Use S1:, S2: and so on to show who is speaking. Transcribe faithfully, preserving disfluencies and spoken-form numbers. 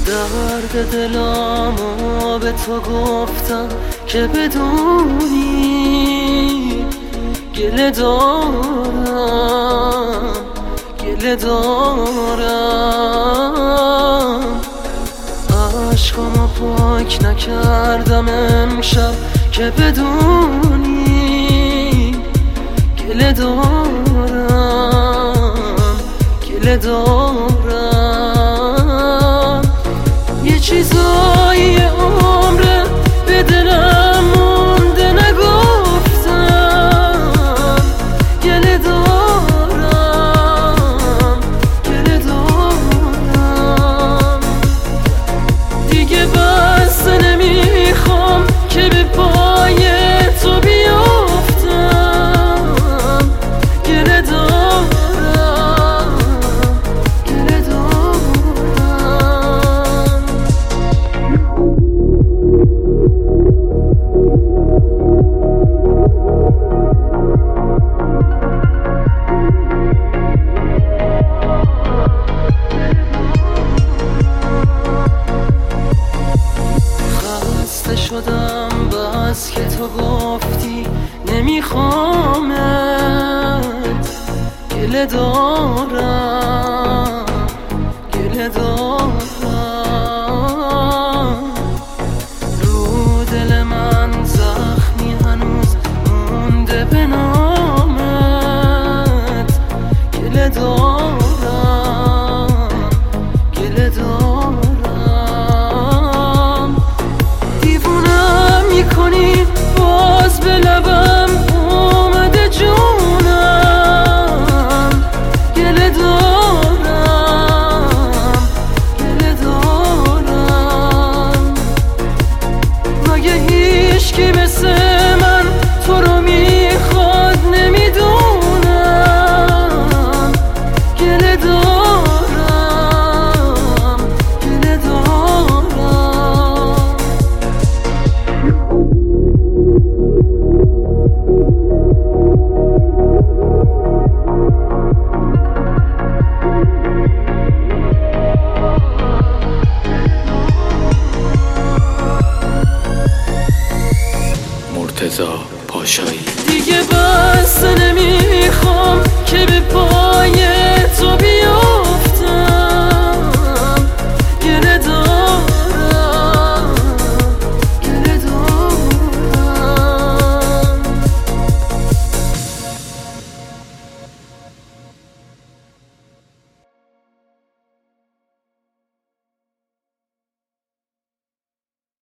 S1: درد دلامو به تو گفتم که بدونی گله دارم گله دارم عشقامو پاک نکردم امشب که بدونی گله دارم گله دارم یه چیزایی عمره به دلم مونده نگفتم گله دارم گله دارم دیگه بس نمیخوام که به پای تو بیافتم گله دارم گله دارم خسته شدم بس که تو گفتی نمیخوامت گله دارم